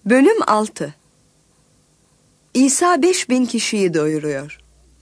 Bölüm 6. İsa 5000 kişiyi doyuruyor.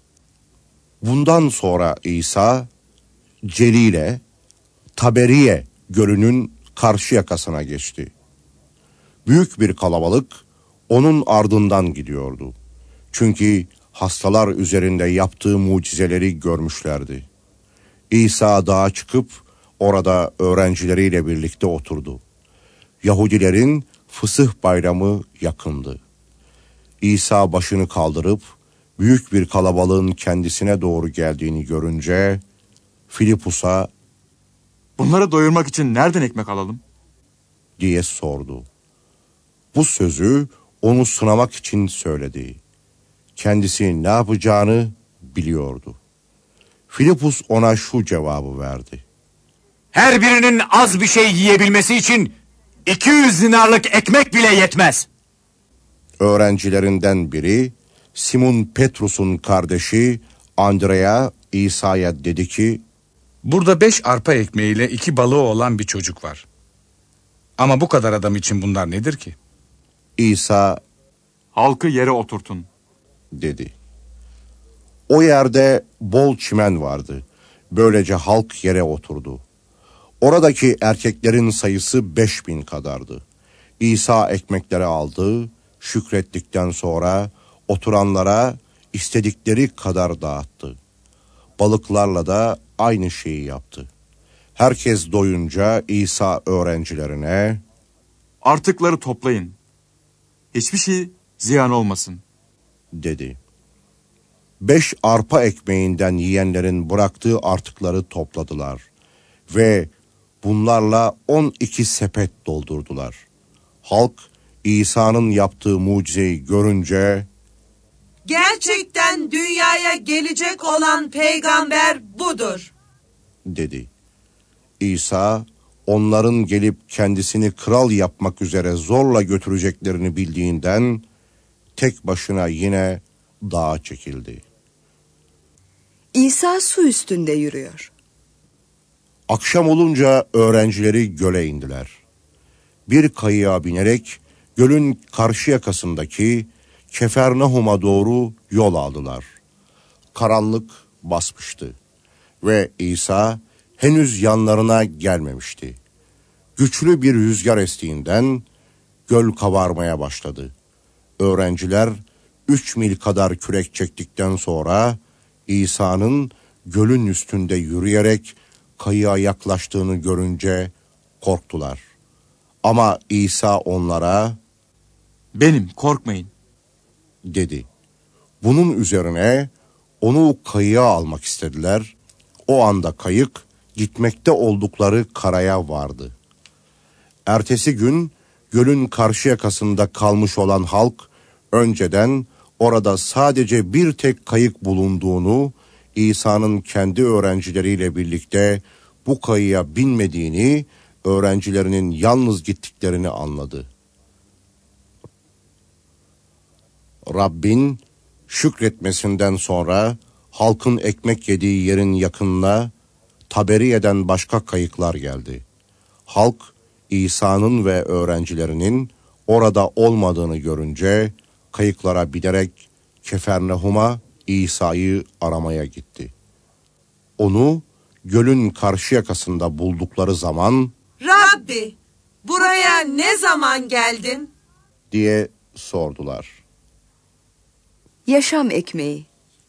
Bundan sonra İsa, Celile, Taberiye gölünün karşı yakasına geçti. Büyük bir kalabalık onun ardından gidiyordu. Çünkü hastalar üzerinde yaptığı mucizeleri görmüşlerdi. İsa dağa çıkıp orada öğrencileriyle birlikte oturdu. Yahudilerin Fısıh bayramı yakındı. İsa başını kaldırıp büyük bir kalabalığın kendisine doğru geldiğini görünce Filipus'a "Bunları doyurmak için nereden ekmek alalım?" diye sordu. Bu sözü onu sınamak için söyledi. Kendisi ne yapacağını biliyordu. Filipus ona şu cevabı verdi: Her birinin az bir şey yiyebilmesi için 200 dinarlık ekmek bile yetmez. Öğrencilerinden biri, Simon Petrus'un kardeşi Andrea, İsa'ya dedi ki, "Burada 5 arpa ekmeğiyle 2 balığı olan bir çocuk var. Ama bu kadar adam için bunlar nedir ki?" İsa "Halkı yere oturtun." dedi. O yerde bol çimen vardı. Böylece halk yere oturdu. Oradaki erkeklerin sayısı 5000 kadardı. İsa ekmekleri aldı, şükrettikten sonra oturanlara istedikleri kadar dağıttı. Balıklarla da aynı şeyi yaptı. Herkes doyunca İsa öğrencilerine, "Artıkları toplayın. Hiçbir şey ziyan olmasın." dedi. 5 arpa ekmeğinden yiyenlerin bıraktığı artıkları topladılar ve bunlarla 12 sepet doldurdular. Halk İsa'nın yaptığı mucizeyi görünce, "Gerçekten dünyaya gelecek olan peygamber budur," dedi. İsa, onların gelip kendisini kral yapmak üzere zorla götüreceklerini bildiğinden tek başına yine dağa çekildi. İsa su üstünde yürüyor. Akşam olunca öğrencileri göle indiler. Bir kayığa binerek gölün karşı yakasındaki Kefernaum'a doğru yol aldılar. Karanlık basmıştı ve İsa henüz yanlarına gelmemişti. Güçlü bir rüzgar estiğinden göl kabarmaya başladı. Öğrenciler 3 mil kadar kürek çektikten sonra İsa'nın gölün üstünde yürüyerek kayığa yaklaştığını görünce korktular. Ama İsa onlara, "Benim, korkmayın." dedi. Bunun üzerine onu kayığa almak istediler. O anda kayık gitmekte oldukları karaya vardı. Ertesi gün gölün karşı yakasında kalmış olan halk önceden orada sadece bir tek kayık bulunduğunu, İsa'nın kendi öğrencileriyle birlikte bu kayığa binmediğini, öğrencilerinin yalnız gittiklerini anladı. Rabbin şükretmesinden sonra halkın ekmek yediği yerin yakınına Taberiye'den başka kayıklar geldi. Halk İsa'nın ve öğrencilerinin orada olmadığını görünce kayıklara binerek Kefernaum'a İsa'yı aramaya gitti. Onu gölün karşı yakasında buldukları zaman, "Rabbi, buraya ne zaman geldin?" diye sordular. Yaşam ekmeği.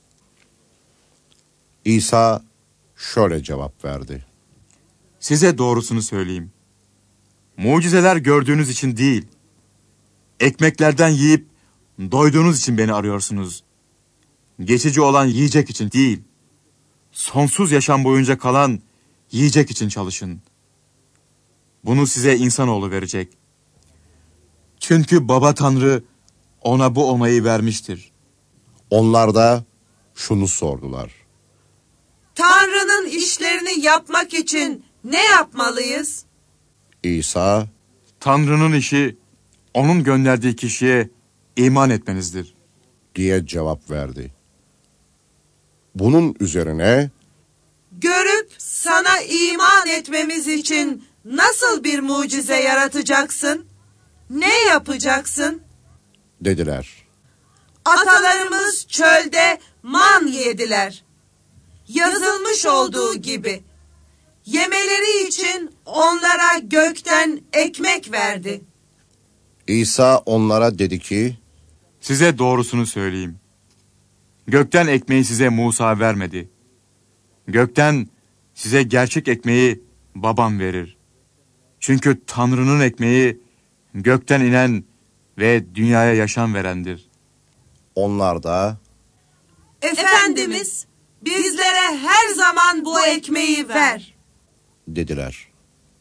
İsa şöyle cevap verdi: "Size doğrusunu söyleyeyim. Mucizeler gördüğünüz için değil, ekmeklerden yiyip doyduğunuz için beni arıyorsunuz. Geçici olan yiyecek için değil, sonsuz yaşam boyunca kalan yiyecek için çalışın. Bunu size insanoğlu verecek. Çünkü Baba Tanrı ona bu onayı vermiştir." Onlar da şunu sordular: "Tanrı'nın işlerini yapmak için ne yapmalıyız?" İsa, "Tanrı'nın işi onun gönderdiği kişiye iman etmenizdir." diye cevap verdi. Bunun üzerine, "Görüp sana iman etmemiz için nasıl bir mucize yaratacaksın?" Ne yapacaksın? Dediler. Atalarımız çölde man yediler. Yazılmış olduğu gibi. Yemeleri için onlara gökten ekmek verdi. İsa onlara dedi ki, Size doğrusunu söyleyeyim. Gökten ekmeği size Musa vermedi. Gökten size gerçek ekmeği babam verir. Çünkü Tanrı'nın ekmeği gökten inen ve dünyaya yaşam verendir. onlar da, Efendimiz, bizlere her zaman bu ekmeği ver. dediler.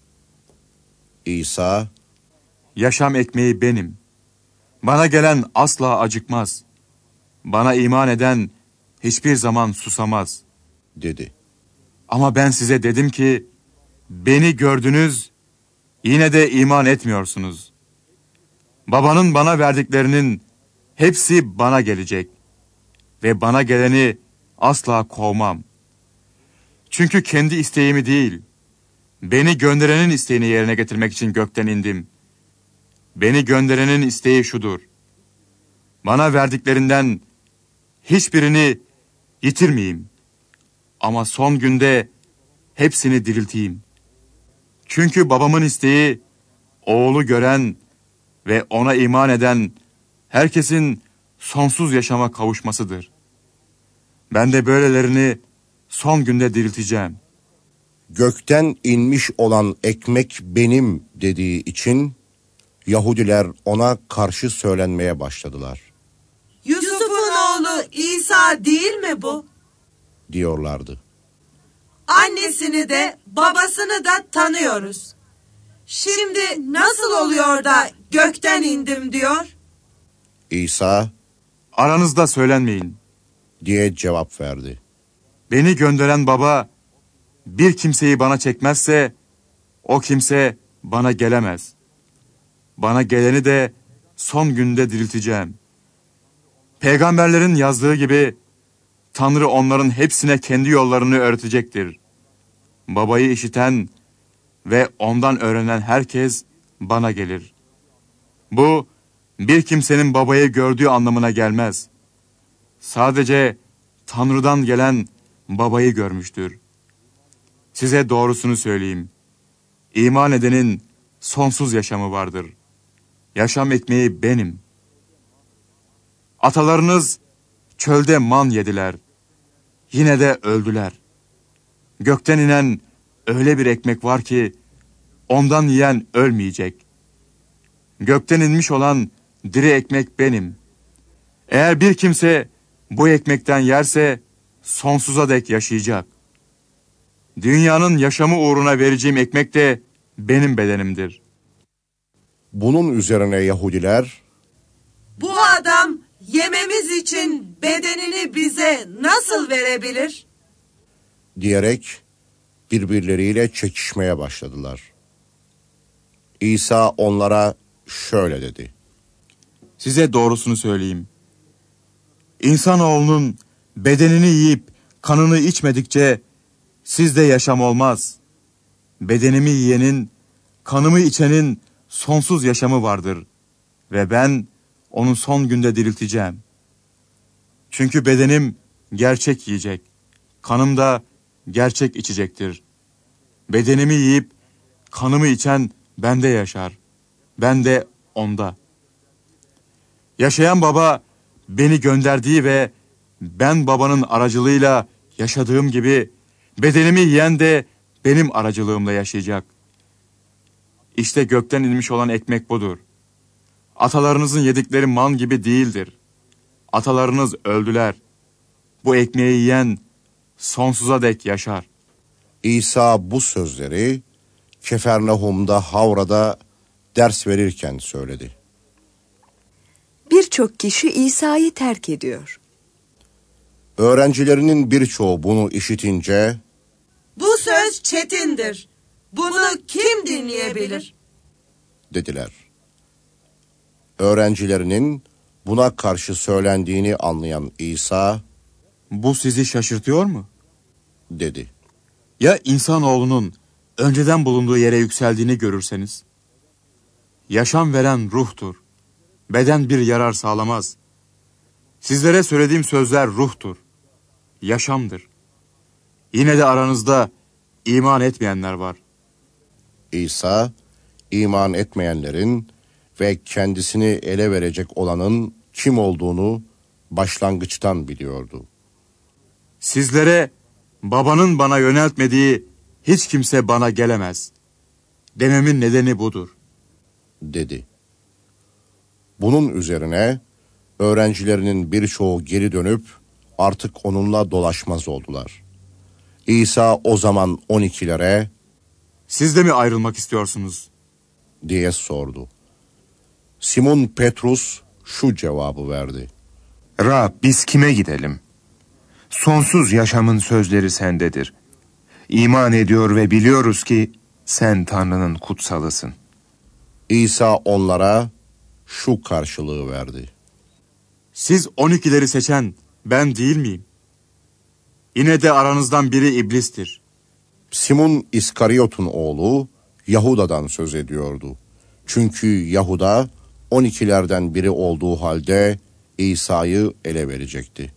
İsa, Yaşam ekmeği benim. Bana gelen asla acıkmaz. Bana iman eden hiçbir zaman susamaz. dedi. Ama ben size dedim ki, beni gördünüz, yine de iman etmiyorsunuz. Babanın bana verdiklerinin hepsi bana gelecek. Ve bana geleni asla kovmam. Çünkü kendi isteğimi değil, beni gönderenin isteğini yerine getirmek için gökten indim. Beni gönderenin isteği şudur: bana verdiklerinden hiçbirini yitirmeyeyim. Ama son günde hepsini dirilteyim. Çünkü babamın isteği, oğlu gören ve ona iman eden herkesin sonsuz yaşama kavuşmasıdır. Ben de böylelerini son günde dirilteceğim. Gökten inmiş olan ekmek benim dediği için Yahudiler ona karşı söylenmeye başladılar, Yusuf'un oğlu İsa değil mi bu? diyorlardı. Annesini de babasını da tanıyoruz. Şimdi nasıl oluyor da gökten indim diyor? İsa Aranızda söylenmeyin. diye cevap verdi. Beni gönderen baba bir kimseyi bana çekmezse o kimse bana gelemez. Bana geleni de son günde dirilteceğim. Peygamberlerin yazdığı gibi Tanrı onların hepsine kendi yollarını öğretecektir. Babayı işiten ve ondan öğrenen herkes bana gelir. Bu bir kimsenin babayı gördüğü anlamına gelmez. Sadece Tanrı'dan gelen babayı görmüştür. Size doğrusunu söyleyeyim. İman edenin sonsuz yaşamı vardır. Yaşam ekmeği benim. Atalarınız çölde man yediler. Yine de öldüler. Gökten inen öyle bir ekmek var ki ondan yiyen ölmeyecek. Gökten inmiş olan diri ekmek benim. Eğer bir kimse bu ekmekten yerse sonsuza dek yaşayacak. Dünyanın yaşamı uğruna vereceğim ekmek de benim bedenimdir. Bunun üzerine Yahudiler, Bu adam yememiz için bedenini bize nasıl verebilir? diyerek birbirleriyle çekişmeye başladılar. İsa onlara şöyle dedi. Size doğrusunu söyleyeyim. İnsanoğlunun bedenini yiyip kanını içmedikçe sizde yaşam olmaz. Bedenimi yiyenin, kanımı içenin sonsuz yaşamı vardır. Ve ben onu son günde dirilteceğim. Çünkü bedenim gerçek yiyecek, kanım da gerçek içecektir. Bedenimi yiyip kanımı içen bende yaşar. Ben de onda. Yaşayan baba beni gönderdiği ve ben babanın aracılığıyla yaşadığım gibi bedenimi yiyen de benim aracılığımla yaşayacak. İşte gökten inmiş olan ekmek budur. Atalarınızın yedikleri man gibi değildir. Atalarınız öldüler. Bu ekmeği yiyen sonsuza dek yaşar. İsa bu sözleri Kefernaum'da Havra'da ders verirken söyledi. Birçok kişi İsa'yı terk ediyor. Öğrencilerinin birçoğu bunu işitince, Bu söz çetindir. Bunu kim dinleyebilir? dediler. Öğrencilerinin buna karşı söylendiğini anlayan İsa, Bu sizi şaşırtıyor mu? dedi. Ya insanoğlunun önceden bulunduğu yere yükseldiğini görürseniz? yaşam veren ruhtur. Beden bir yarar sağlamaz. Sizlere söylediğim sözler ruhtur, yaşamdır. Yine de aranızda iman etmeyenler var. İsa, iman etmeyenlerin ve kendisini ele verecek olanın kim olduğunu başlangıçtan biliyordu. Sizlere babanın bana yöneltmediği hiç kimse bana gelemez dememin nedeni budur, dedi. Bunun üzerine öğrencilerinin birçoğu geri dönüp artık onunla dolaşmaz oldular. İsa o zaman 12'lere Siz de mi ayrılmak istiyorsunuz? diye sordu. Simon Petrus şu cevabı verdi. Rab, biz kime gidelim? Sonsuz yaşamın sözleri sendedir. İman ediyor ve biliyoruz ki sen Tanrı'nın kutsalısın. İsa onlara şu karşılığı verdi. Siz 12'leri seçen ben değil miyim? Yine de aranızdan biri iblistir. Simon İskariyot'un oğlu Yahuda'dan söz ediyordu. Çünkü Yahuda 12'lerden biri olduğu halde İsa'yı ele verecekti.